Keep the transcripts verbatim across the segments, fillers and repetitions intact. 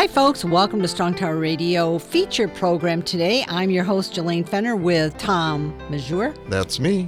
Hi, folks. Welcome to Strong Tower Radio feature program today. I'm your host, Jelaine Fenner, with Tom Mazur. That's me.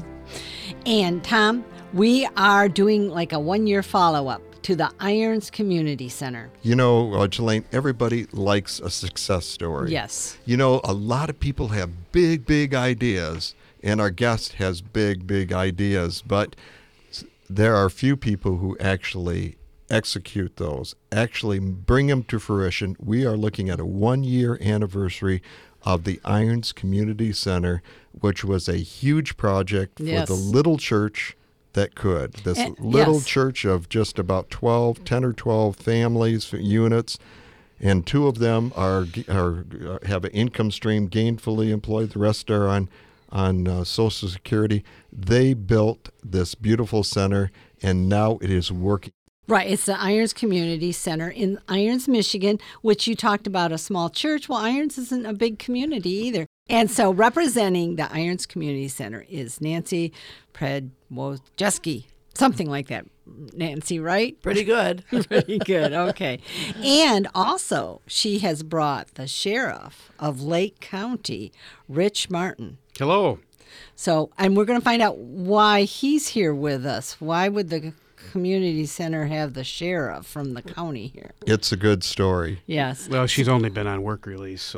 And Tom, we are doing like a one-year follow-up to the Irons Community Center. You know, uh, Jelaine, everybody likes a success story. Yes. You know, a lot of people have big, big ideas, and our guest has big, big ideas, but there are few people who actually execute those, actually bring them to fruition. We are looking at a one-year anniversary of the Irons Community Center, which was a huge project for yes. the little church that could. This and, little yes. church of just about twelve, ten or twelve families, units, and two of them are, are have an income stream, gainfully employed. The rest are on, on uh, Social Security. They built this beautiful center, and now it is working. Right. It's the Irons Community Center in Irons, Michigan, which you talked about a small church. Well, Irons isn't a big community either. And so representing the Irons Community Center is Nancy Predwojewski, something like that. Nancy, right? Pretty good. Pretty good. Okay. And also, she has brought the sheriff of Lake County, Rich Martin. Hello. So, and we're going to find out why he's here with us. Why would the community center have the sheriff from the county here? It's a good story. Yes. Well, she's only been on work release, so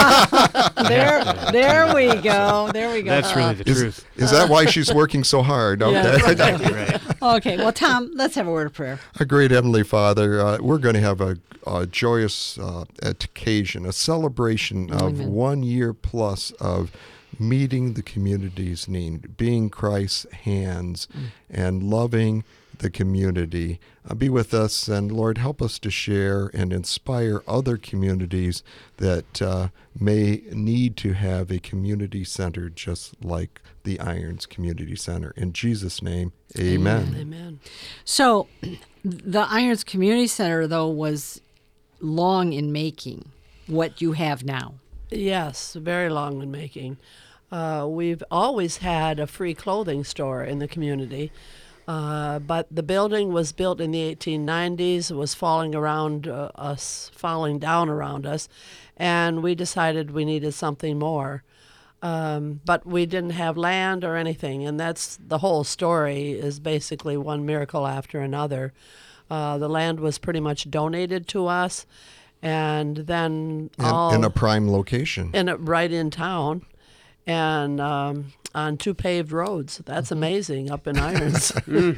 there, there we go. There we go. That's really the is, truth. Is that why she's working so hard? Okay. Yeah. Exactly right. Okay. Well, Tom, let's have a word of prayer. Our great Heavenly Father, uh, we're going to have a, a joyous uh, occasion, a celebration of Amen. one year plus of meeting the community's need, being Christ's hands, mm. and loving the community. Uh, be with us, and Lord, help us to share and inspire other communities that uh, may need to have a community center just like the Irons Community Center. In Jesus' name, amen. Amen. Amen. So the Irons Community Center, though, was long in making what you have now. Yes, very long in making. Uh, we've always had a free clothing store in the community. Uh, but the building was built in the eighteen nineties. It was falling around uh, us, falling down around us, and we decided we needed something more. Um, but we didn't have land or anything, and that's the whole story, is basically one miracle after another. Uh, the land was pretty much donated to us, and then in, all in a prime location. in a, right in town, and um, on two paved roads. That's amazing up in Irons.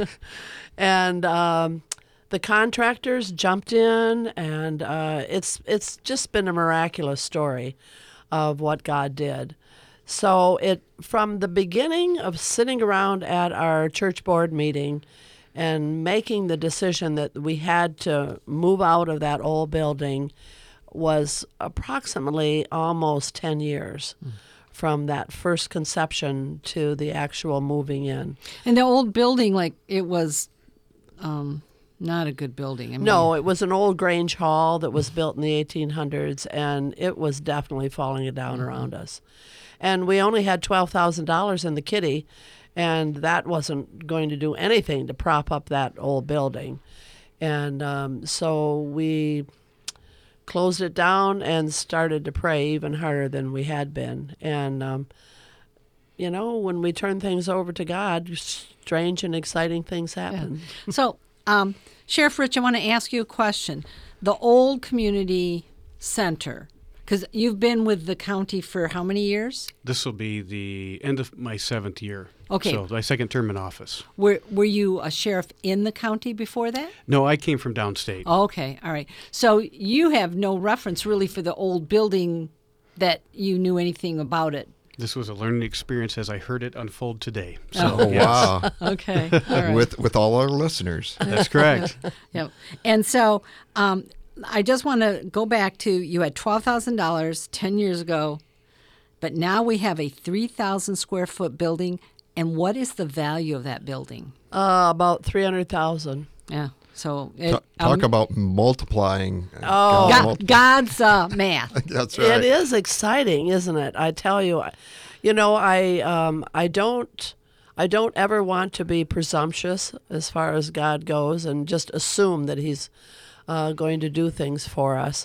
And um, the contractors jumped in, and uh, it's it's just been a miraculous story of what God did. So it from the beginning of sitting around at our church board meeting and making the decision that we had to move out of that old building was approximately almost ten years. Mm. From that first conception to the actual moving in. And the old building, like, it was um, not a good building. I mean, no, it was an old Grange Hall that was built in the eighteen hundreds, and it was definitely falling down mm-hmm. around us. And we only had twelve thousand dollars in the kitty, and that wasn't going to do anything to prop up that old building. And um, so we closed it down and started to pray even harder than we had been. And, um, you know, when we turn things over to God, strange and exciting things happen. Yeah. So, um, Sheriff Rich, I want to ask you a question. The old community center, because you've been with the county for how many years? This will be the end of my seventh year. Okay. So my second term in office. Were Were you a sheriff in the county before that? No, I came from downstate. Okay, all right. So you have no reference really for the old building that you knew anything about it. This was a learning experience as I heard it unfold today. So, oh, yes. Wow. Okay, all right. With, with all our listeners. That's correct. Yep. And so um, I just want to go back to, you had twelve thousand dollars ten years ago, but now we have a three thousand square foot building. And what is the value of that building? Uh, about three hundred thousand dollars. Yeah. So it, talk, talk um, about multiplying. Oh, God, God, multiply. God's uh, math. That's right. It is exciting, isn't it? I tell you, you know, I um, I don't I don't ever want to be presumptuous as far as God goes and just assume that He's uh, going to do things for us.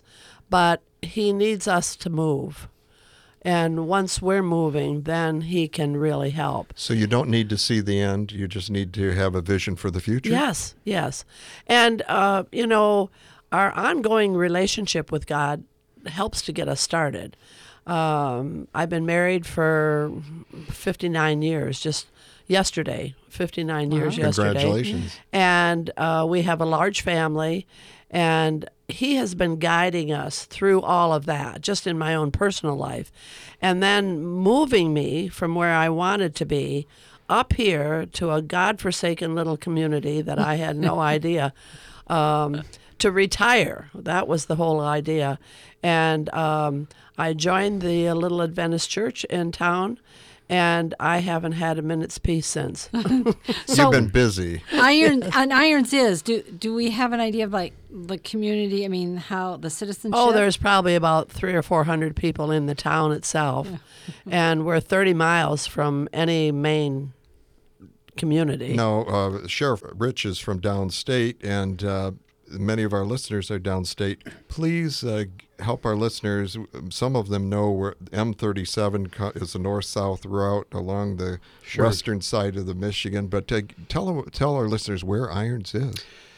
but he needs us to move. And once we're moving, then he can really help. So you don't need to see the end. You just need to have a vision for the future. Yes, yes. And, uh, you know, our ongoing relationship with God helps to get us started. Um, I've been married for fifty-nine years, just yesterday, fifty-nine years yesterday. Congratulations. And uh, we have a large family, and he has been guiding us through all of that, just in my own personal life. And then moving me from where I wanted to be up here to a godforsaken little community that I had no idea um, to retire. That was the whole idea. And um, I joined the uh, little Adventist church in town, and I haven't had a minute's peace since. So- You've been busy. Iron and Irons is. Do do we have an idea of like the community? I mean, how the citizenship? Oh, there's probably about three or four hundred people in the town itself, and we're thirty miles from any main community. No, uh, Sheriff Rich is from downstate, and uh, many of our listeners are downstate. Please uh, help our listeners. Some of them know where M thirty-seven co- is a north-south route along the Sure. western side of the Michigan. But uh, tell tell our listeners where Irons is.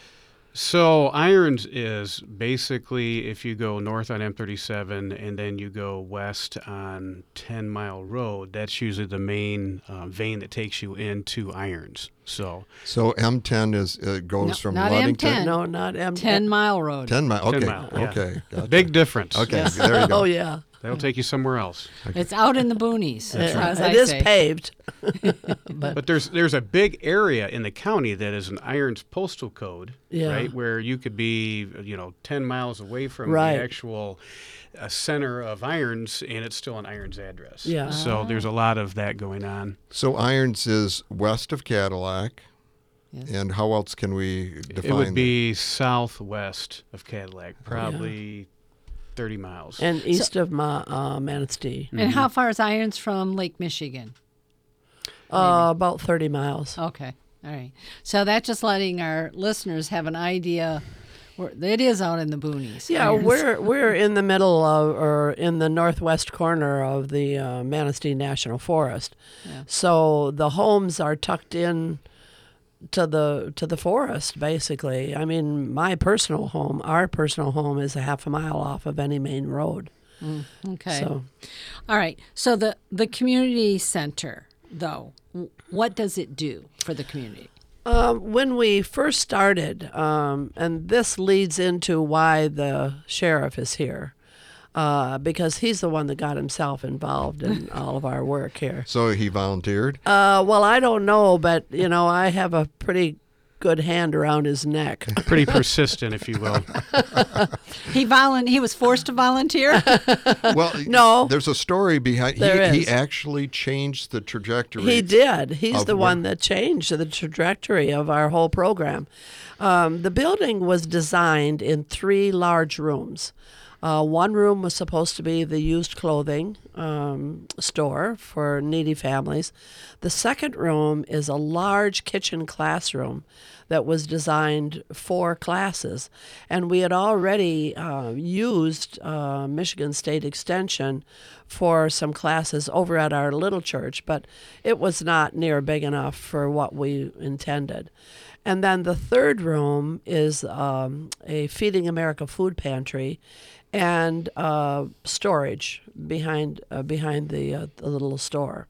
So Irons is basically if you go north on M thirty-seven and then you go west on ten Mile Road, that's usually the main uh, vein that takes you into Irons. So So M ten is uh, goes No, from not Ludington. M ten. No, not M. ten mile road. ten mile. Okay. ten mile, yeah. Okay. Gotcha. Big difference. Okay. There you go. Oh, yeah. That'll take you somewhere else. It's out in the boonies. It, as it I is say. paved. But there's there's a big area in the county that is an Irons postal code, Yeah. right, where you could be, you know, ten miles away from Right. the actual uh, center of Irons, and it's still an Irons address. Yeah. So there's a lot of that going on. So Irons is west of Cadillac. Yes. And how else can we define It would be southwest of Cadillac, Oh, probably thirty miles. And east of Ma, uh, Manistee. And how far is Irons from Lake Michigan? Uh, about thirty miles. Okay. All right. So that's just letting our listeners have an idea. Where, it is out in the boonies. Yeah, Irons. we're we're in the middle of, or in the northwest corner of the uh, Manistee National Forest. Yeah. So the homes are tucked in to the to the forest, basically. I mean, my personal home, our personal home, is a half a mile off of any main road. Okay. So All right. So the the community center, though, w- what does it do for the community? Um, when we first started, um, and this leads into why the sheriff is here, uh, because he's the one that got himself involved in all of our work here. So he volunteered. Uh, well, I don't know, but you know, I have a pretty good hand around his neck. Pretty persistent, if you will. He volun- He was forced to volunteer. Well, No. There's a story behind. There he, is. he actually changed the trajectory. He did. He's Of the what? one that changed the trajectory of our whole program. Um, the building was designed in three large rooms. Uh, one room was supposed to be the used clothing um, store for needy families. The second room is a large kitchen classroom that was designed for classes. And we had already uh, used uh, Michigan State Extension for some classes over at our little church, but it was not near big enough for what we intended. And then the third room is um, a Feeding America food pantry and uh, storage behind uh, behind the, uh, the little store.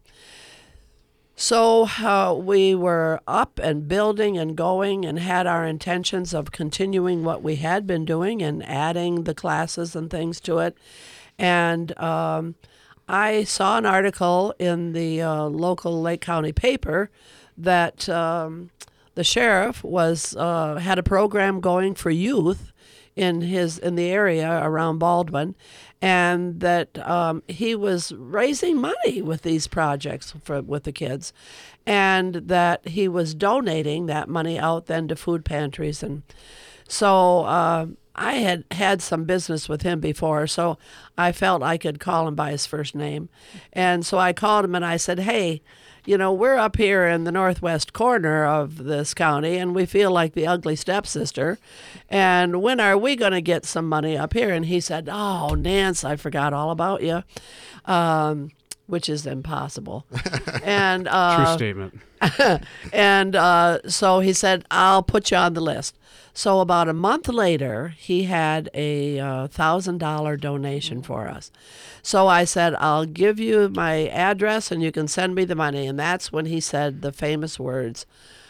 So uh, we were up and building and going and had our intentions of continuing what we had been doing and adding the classes and things to it. And um, I saw an article in the uh, local Lake County paper that um, the sheriff was uh, had a program going for youth in his in the area around Baldwin, and that um, he was raising money with these projects for with the kids, and that he was donating that money out then to food pantries. And so uh, I had had some business with him before, so I felt I could call him by his first name. And so I called him and I said, hey, you know, we're up here in the northwest corner of this county, and we feel like the ugly stepsister. And when are we going to get some money up here? And he said, oh, Nance, I forgot all about you, um, which is impossible. and uh, True statement. and uh, so he said, I'll put you on the list. So about a month later, he had a uh, one thousand dollars donation for us. So I said, I'll give you my address and you can send me the money. And that's when he said the famous words,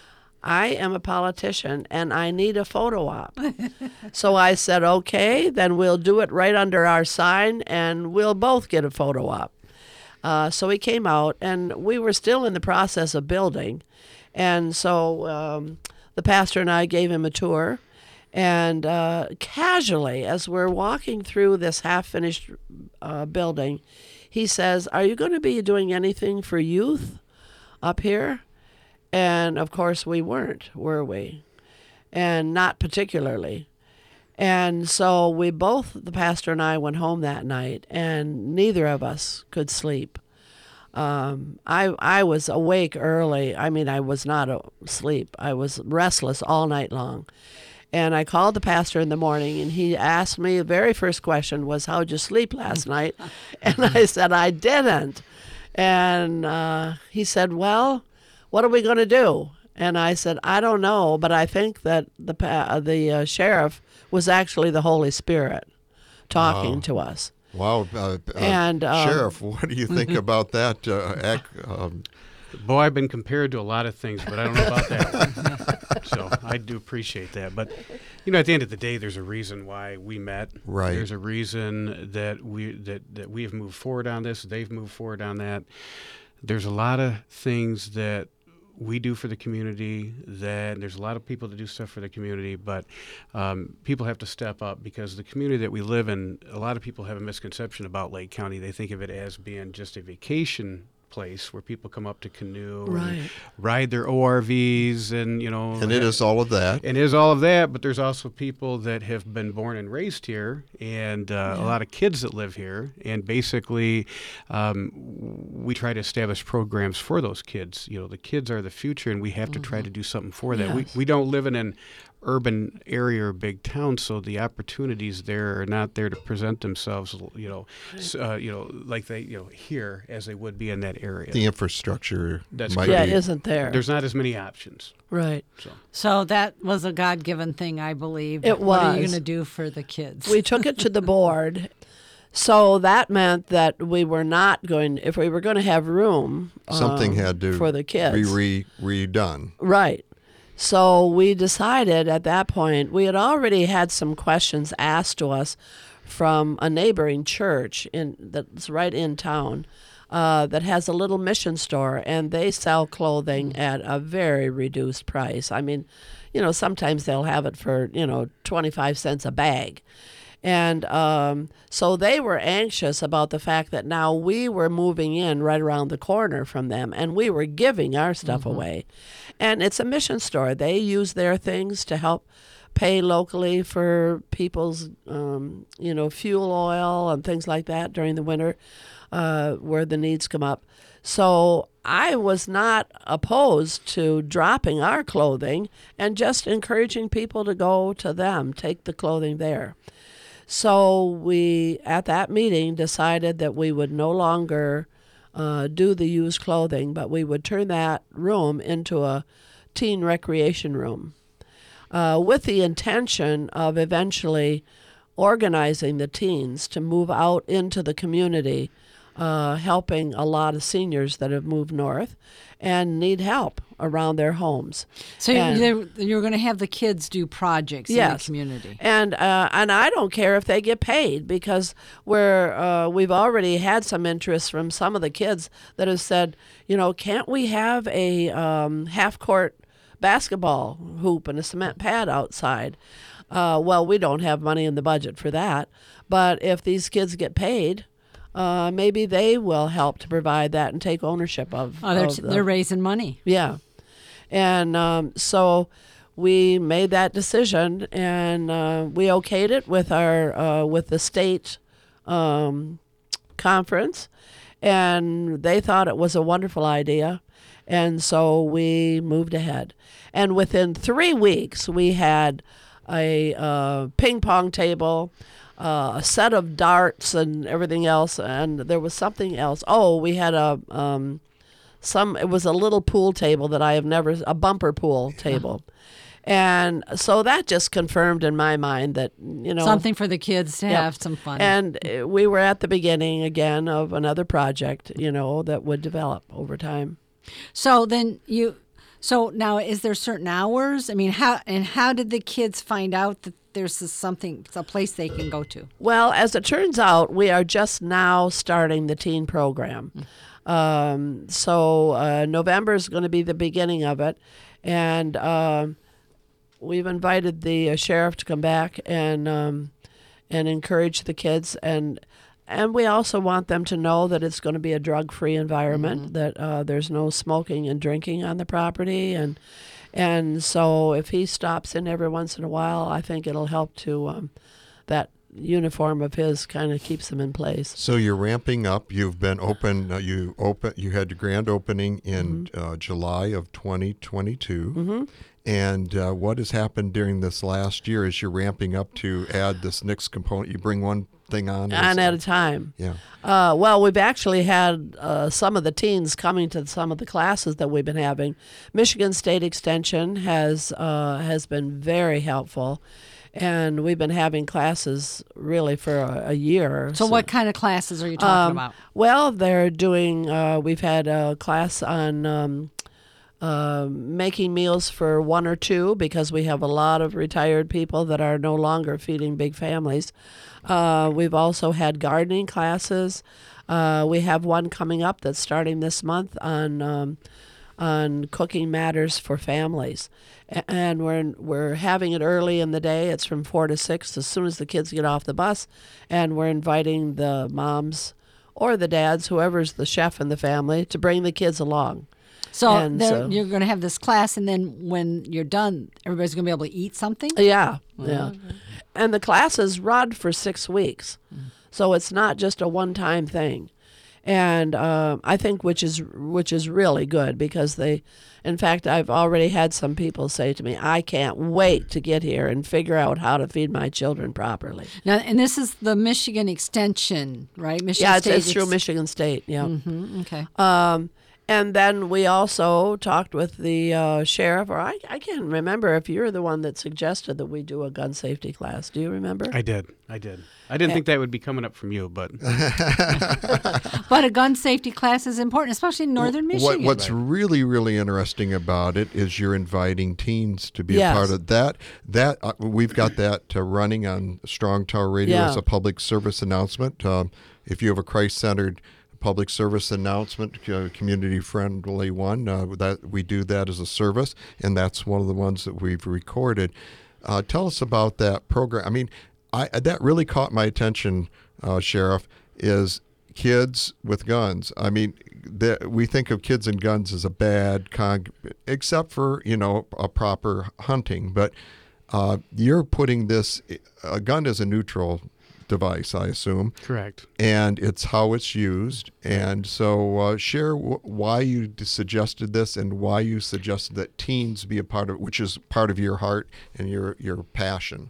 I am a politician and I need a photo op. So I said, okay, then we'll do it right under our sign and we'll both get a photo op. Uh, so he came out, and we were still in the process of building. And so um, the pastor and I gave him a tour. And uh, casually, as we're walking through this half-finished uh, building, he says, are you going to be doing anything for youth up here? And, of course, we weren't, were we? And not particularly. And so we both, the pastor and I, went home that night, and neither of us could sleep. Um, I I was awake early. I mean, I was not asleep. I was restless all night long. And I called the pastor in the morning, and he asked me, the very first question was, how'd you sleep last night? And I said, I didn't. And uh, he said, well, what are we going to do? And I said, I don't know, but I think that the uh, the uh, sheriff was actually the Holy Spirit talking Wow. to us. Wow. Uh, uh, And, um, Sheriff, what do you think about that? Uh, ac- um, Boy, I've been compared to a lot of things, but I don't know about that one. So I do appreciate that. But, you know, at the end of the day, there's a reason why we met. Right. There's a reason that we that, that we have moved forward on this. They've moved forward on that. There's a lot of things that we do for the community, that there's a lot of people that do stuff for the community, but um, people have to step up, because the community that we live in, a lot of people have a misconception about Lake County. They think of it as being just a vacation place where people come up to canoe Right. and ride their O R Vs, and, you know. and it is all of that. It is all of that, but there's also people that have been born and raised here, and uh, a lot of kids that live here. And basically, um, we try to establish programs for those kids. You know, the kids are the future, and we have to try to do something for that. Yes. We we don't live in an urban area or big town, so the opportunities there are not there to present themselves, you know, s- uh, you know, like they, you know, here as they would be in that area. The infrastructure That's might Yeah, be. isn't there? There's not as many options. Right. So So that was a God-given thing, I believe. It What are you was. going to do for the kids? We took it to the board. So that meant that we were not going, if we were going to have room Something um, had to for the kids. be re- redone. Right. So we decided at that point, we had already had some questions asked to us from a neighboring church in that's right in town uh, that has a little mission store, and they sell clothing at a very reduced price. I mean, you know, sometimes they'll have it for, you know, twenty-five cents a bag. And um, so they were anxious about the fact that now we were moving in right around the corner from them, and we were giving our stuff away. And it's a mission store. They use their things to help pay locally for people's, um, you know, fuel oil and things like that during the winter uh, where the needs come up. So I was not opposed to dropping our clothing and just encouraging people to go to them, take the clothing there. So we, at that meeting, decided that we would no longer uh, do the used clothing, but we would turn that room into a teen recreation room uh, with the intention of eventually organizing the teens to move out into the community, uh, helping a lot of seniors that have moved north and need help around their homes. so and- you're, you're going to have the kids do projects in Yes. the community. And uh, and I don't care if they get paid, because we're uh, we've already had some interest from some of the kids that have said, you know, can't we have a um, half court basketball hoop and a cement pad outside? Uh, well, we don't have money in the budget for that, but if these kids get paid, uh, maybe they will help to provide that and take ownership of. Oh, they're, of the- they're raising money. yeah. And um, so we made that decision, and uh, we okayed it with our uh, with the state um, conference, and they thought it was a wonderful idea. And so we moved ahead. And within three weeks, we had a uh, ping pong table, uh, a set of darts and everything else. And there was something else. Oh, we had a... Um, Some it was a little pool table that I have never a bumper pool table, and so that just confirmed in my mind that you know Something for the kids to Yep. have some fun. And uh, we were at the beginning again of another project, you know, that would develop over time. So then you, so now is there certain hours? I mean, how and how did the kids find out that there's this something, a place they can go to? Well, as it turns out, we are just now starting the teen program. Um, so uh, November is going to be the beginning of it, and um, we've invited the uh, sheriff to come back and um, and encourage the kids, and and we also want them to know that it's going to be a drug-free environment, mm-hmm. that uh, there's no smoking and drinking on the property, and and so if he stops in every once in a while, I think it'll help to um, that. Uniform of his kind of keeps them in place. So you're ramping up. You've been open. Uh, you open. You had your grand opening in mm-hmm. uh, July of twenty twenty-two. Mm-hmm. And uh, what has happened during this last year as you're ramping up to add this next component? You bring one thing on, and at a time. Yeah. Uh, well, we've actually had uh, some of the teens coming to some of the classes that we've been having. Michigan State Extension has uh, has been very helpful. And we've been having classes really for a, a year. So, so what kind of classes are you talking um, about? Well, they're doing, uh, we've had a class on um, uh, making meals for one or two because we have a lot of retired people that are no longer feeding big families. Uh, we've also had gardening classes. Uh, we have one coming up that's starting this month on um, on cooking matters for families. And we're we're having it early in the day. It's from four to six as soon as the kids get off the bus. And we're inviting the moms or the dads, whoever's the chef in the family, to bring the kids along. So, And so- you're going to have this class, and then when you're done, everybody's going to be able to eat something? Yeah, yeah. And the classes run for six weeks. So it's not just a one-time thing. And um, I think which is which is really good because they, in fact, I've already had some people say to me, I can't wait to get here and figure out how to feed my children properly. Now, and this is the Michigan Extension, right? Michigan Yeah, it's, State it's through Ex- Michigan State, yeah. Mhm, okay. Um, and then we also talked with the uh, sheriff, or I, I can't remember if you're the one that suggested that we do a gun safety class. Do you remember? I did. I did. I didn't Eh. think that would be coming up from you, but But a gun safety class is important, especially in northern What, Michigan. what's really, really interesting about it is you're inviting teens to be Yes. a part of that. That uh, we've got that uh, running on Strong Tower Radio Yeah. as a public service announcement. Um, if you have a Christ-centered public service announcement, uh, community-friendly one, uh, that we do that as a service, and that's one of the ones that we've recorded. Uh, tell us about that program. I mean, I, that really caught my attention, uh, Sheriff, is kids with guns. I mean, the, we think of kids and guns as a bad con, except for, you know, a proper hunting. But uh, you're putting this, a gun is a neutral device, I assume. correct. And it's how it's used. And so uh, share w- why you d- suggested this and why you suggested that teens be a part of it, which is part of your heart and your, your passion.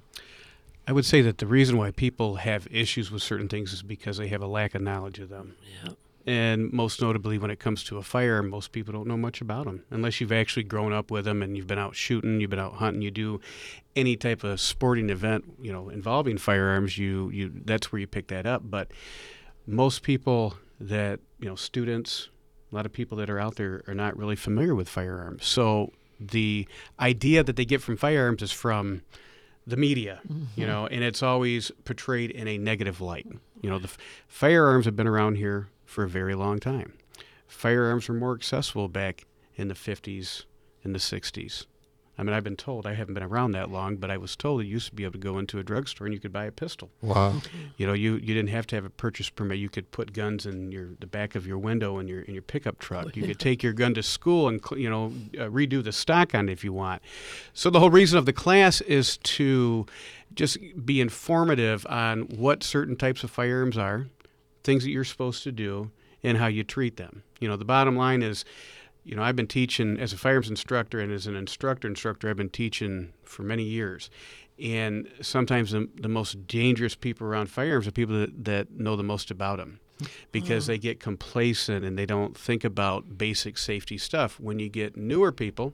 I would say that the reason why people have issues with certain things is because they have a lack of knowledge of them. Yeah. And most notably, when it comes to a firearm, most people don't know much about them unless you've actually grown up with them and you've been out shooting, you've been out hunting, you do any type of sporting event, you know, involving firearms. You, you that's where you pick that up. But most people that, you know, students, a lot of people that are out there are not really familiar with firearms. So the idea that they get from firearms is from the media, mm-hmm. you know, and it's always portrayed in a negative light. You know, the f- firearms have been around here for a very long time. Firearms were more accessible back in the fifties and the sixties. I mean, I've been told, I haven't been around that long, but I was told you used to be able to go into a drugstore and you could buy a pistol. Wow. You know, you, you didn't have to have a purchase permit. You could put guns in your the back of your window in your in your pickup truck. You could take your gun to school and, you know, uh, redo the stock on it if you want. So the whole reason of the class is to just be informative on what certain types of firearms are, things that you're supposed to do, and how you treat them. You know, the bottom line is you know, I've been teaching as a firearms instructor, and as an instructor instructor, I've been teaching for many years. And sometimes the, the most dangerous people around firearms are people that, that know the most about them, because oh. they get complacent and they don't think about basic safety stuff. When you get newer people,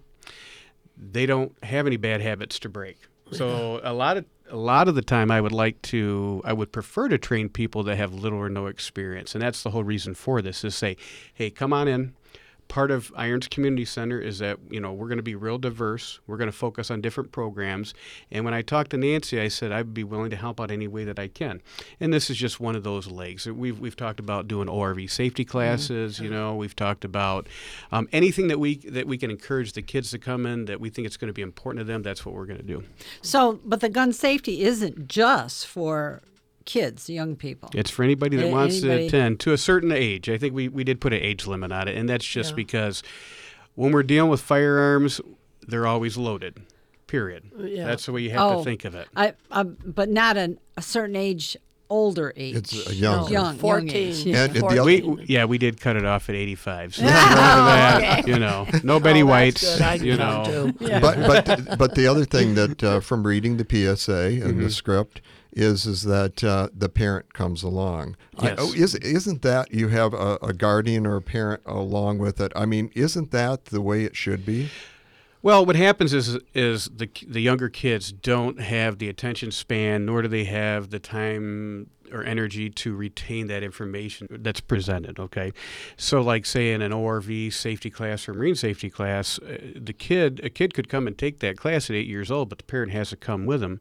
they don't have any bad habits to break. So a lot of a lot of the time, I would like to, I would prefer to train people that have little or no experience, and that's the whole reason for this. Is say, hey, come on in. Part of Irons Community Center is that, you know, we're going to be real diverse. We're going to focus on different programs. And when I talked to Nancy, I said I'd be willing to help out any way that I can. And this is just one of those legs. We've we've talked about doing O R V safety classes. Mm-hmm. You know, we've talked about um, anything that we that we can encourage the kids to come in that we think it's going to be important to them. That's what we're going to do. So, but the gun safety isn't just for kids, young people. It's for anybody that A- wants anybody. to attend to a certain age. I think we, we did put an age limit on it, and that's just Yeah. because when we're dealing with firearms, they're always loaded, period. Yeah. That's the way you have Oh. to think of it. I, I, but not an, a certain age, older age. It's a young. No, Young, young fourteen. age, yeah. And- and the other- We, yeah, we did cut it off at eighty-five. So after that, you know, no Betty Oh, that's Whites, good. I can you come know. too. Yeah. But but but the other thing that uh, from reading the P S A and Mm-hmm. the script is is that uh, the parent comes along. I- Yes. oh, is isn't that you have a, a guardian or a parent along with it? I mean, isn't that the way it should be? Well, what happens is is the the younger kids don't have the attention span, nor do they have the time or energy to retain that information that's presented. Okay, so like say in an O R V safety class or marine safety class, uh, the kid a kid could come and take that class at eight years old, but the parent has to come with them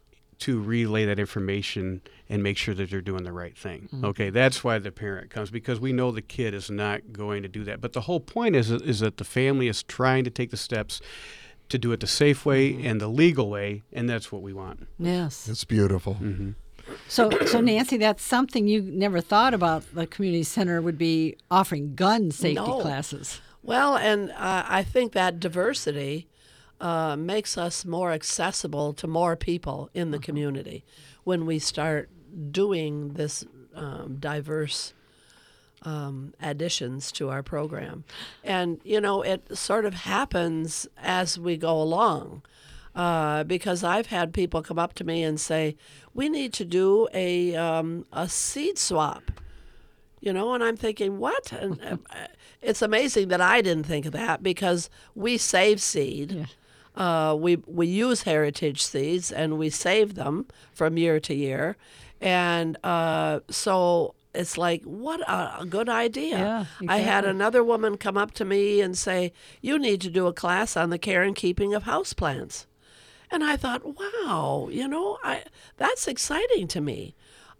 to relay that information and make sure that they're doing the right thing. Mm-hmm. Okay, that's why the parent comes, because we know the kid is not going to do that. But the whole point is is that the family is trying to take the steps to do it the safe way Mm-hmm. and the legal way, and that's what we want. Yes. It's beautiful. Mm-hmm. So, so Nancy, that's something you never thought about. The community center would be offering gun safety No. classes. Well, and uh, I think that diversity uh, makes us more accessible to more people in the community when we start doing this um, diverse um, additions to our program. And, you know, it sort of happens as we go along. Uh, because I've had people come up to me and say, we need to do a um, a seed swap. You know, and I'm thinking, what? And uh, it's amazing that I didn't think of that, because we save seed. Yeah. Uh, we we use heritage seeds and we save them from year to year, and uh, so it's like, what a, a good idea. Yeah, I had exactly. another woman come up to me and say, you need to do a class on the care and keeping of houseplants. And I thought, wow, you know, I that's exciting to me.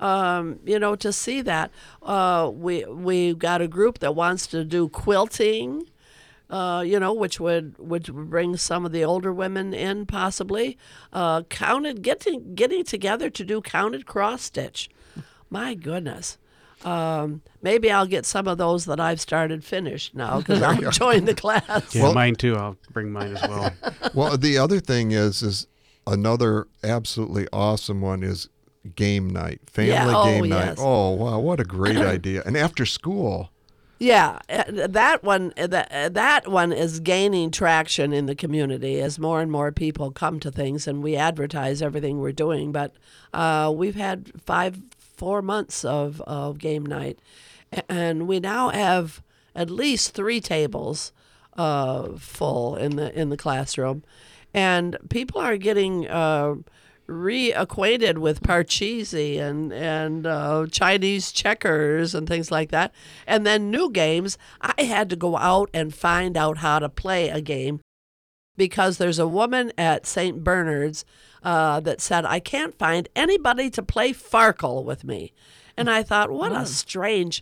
Um, you know, to see that. Uh, we we got a group that wants to do quilting, uh, you know, which would would bring some of the older women in possibly. Uh, counted getting getting together to do counted cross stitch. My goodness. Um, maybe I'll get some of those that I've started finished now, because I'll join the class. Yeah, Well- mine too. I'll bring mine as well. Well, the other thing is is another absolutely awesome one is game night, family Yeah, oh, game night. yes. Oh wow, what a great idea! And after school. Yeah, uh, that one uh, that uh, that one is gaining traction in the community as more and more people come to things, and we advertise everything we're doing. But uh, we've had five, four months of, of game night, a- and we now have at least three tables uh, full in the in the classroom, and people are getting Uh, reacquainted with Parcheesi and and uh, Chinese checkers and things like that, and then new games. I had to go out and find out how to play a game, because there's a woman at Saint Bernard's uh, that said, I can't find anybody to play Farkle with me, and I thought, what a strange.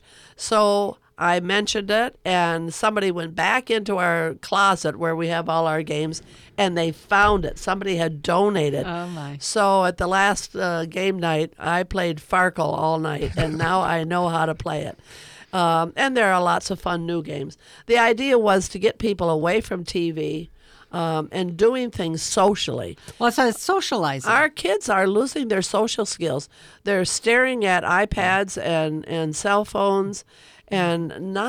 So I mentioned it, and somebody went back into our closet where we have all our games, and they found it. Somebody had donated. Oh, my. So at the last uh, game night, I played Farkle all night, and now I know how to play it. Um, and there are lots of fun new games. The idea was to get people away from T V um, and doing things socially. Well, so it's socializing. Our kids are losing their social skills. They're staring at iPads and, and cell phones and not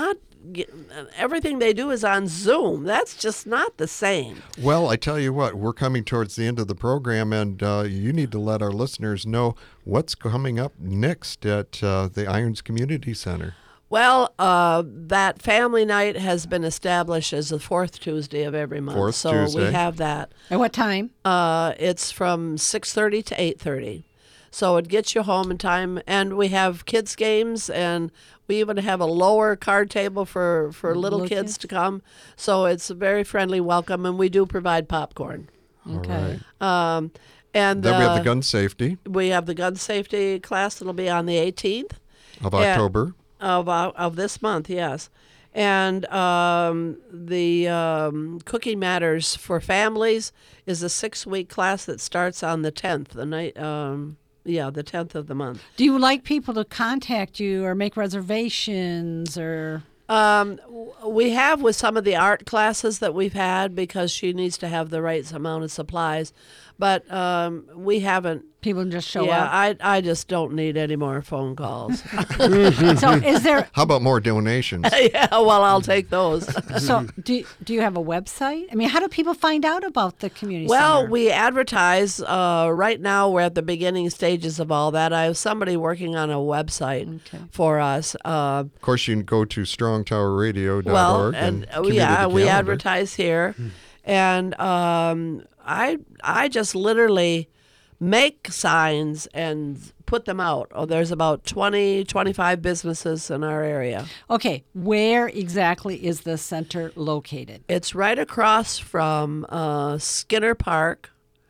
get, everything they do is on Zoom. That's just not the same. Well, I tell you what, we're coming towards the end of the program, and uh, you need to let our listeners know what's coming up next at uh, the Irons Community Center. Well, uh, that family night has been established as the fourth Tuesday of every month. Fourth so Tuesday. we have that. At what time? Uh, it's from six thirty to eight thirty. So it gets you home in time. And we have kids' games, and we even have a lower card table for, for little, Little kids, kids. to come. So it's a very friendly welcome, and we do provide popcorn. Okay. All right. Um, and Then we have uh, the gun safety we have the gun safety class that'll be on the eighteenth. of Yeah. October. Of, uh, of this month, yes. And um, the um, Cooking Matters for Families is a six-week class that starts on the tenth, the night, um, yeah, the tenth of the month. Do you like people to contact you or make reservations or? Um, w- we have with some of the art classes that we've had because she needs to have the right amount of supplies, but um, we haven't. People just show yeah, up. I I just don't need any more phone calls. So is there? How about more donations? Yeah, well, I'll take those. So do do you have a website? I mean, how do people find out about the community Well, center? we advertise. Uh, right now, we're at the beginning stages of all that. I have somebody working on a website Okay. for us. Uh, Of course, you can go to strong tower radio dot well, org and and, uh, we, yeah, community we calendar. advertise here, and um, I I just literally make signs and put them out. Oh, there's about twenty, twenty-five businesses in our area. Okay, where exactly is the center located? It's right across from uh, Skinner Park.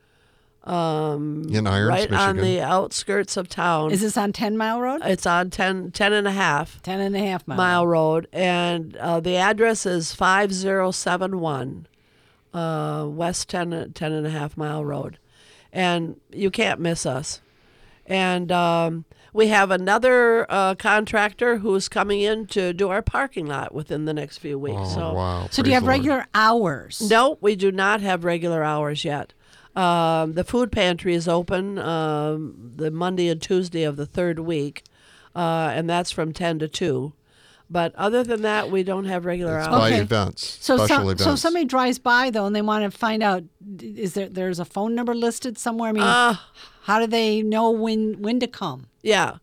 Um, In Irons, right on Michigan. the outskirts of town. Is this on ten Mile Road? It's on ten, ten and a half Ten and a half mile. mile road, and uh, the address is five zero seven one uh, West ten, ten and a half mile road. And you can't miss us. And um, we have another uh, contractor who's coming in to do our parking lot within the next few weeks. Oh, so wow. So do you Praise have the Lord. regular hours? no, we do not have regular hours yet. Um, the food pantry is open um, the Monday and Tuesday of the third week, uh, and that's from ten to two. But other than that, we don't have regular It's hours. by Okay. events, So, special some, events. so somebody drives by though, and they want to find out: is there there's a phone number listed somewhere? I mean, Uh, how do they know when when to come? yeah.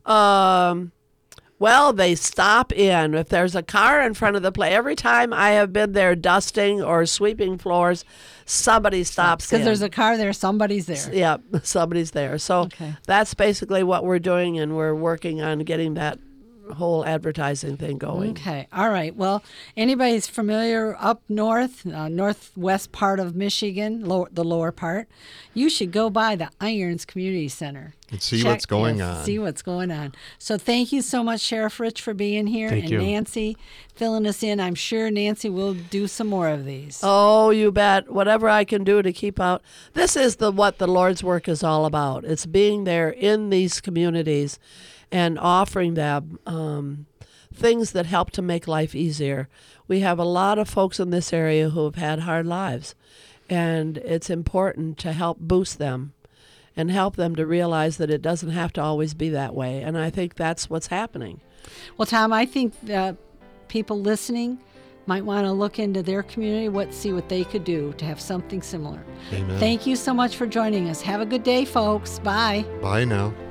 Um, well, they stop in. If there's a car in front of the place, every time I have been there dusting or sweeping floors, somebody stops in. Because there's a car there, somebody's there. Yeah, somebody's there. So Okay. that's basically what we're doing, and we're working on getting that whole advertising thing going. Okay. All right. Well, anybody's familiar up north, uh, northwest part of Michigan, lower, the lower part, you should go by the Irons Community Center. And see Check- what's going yes, on. See what's going on. So thank you so much, Sheriff Rich, for being here. Thank and you. Nancy filling us in. I'm sure Nancy will do some more of these. Oh, you bet. Whatever I can do to keep out. This is the what the Lord's work is all about. It's being there in these communities and offering them um, things that help to make life easier. We have a lot of folks in this area who have had hard lives, and it's important to help boost them and help them to realize that it doesn't have to always be that way. And I think that's what's happening. Well, Tom, I think uh, people listening might want to look into their community, what see what they could do to have something similar. Amen. Thank you so much for joining us. Have a good day, folks. Bye. Bye now.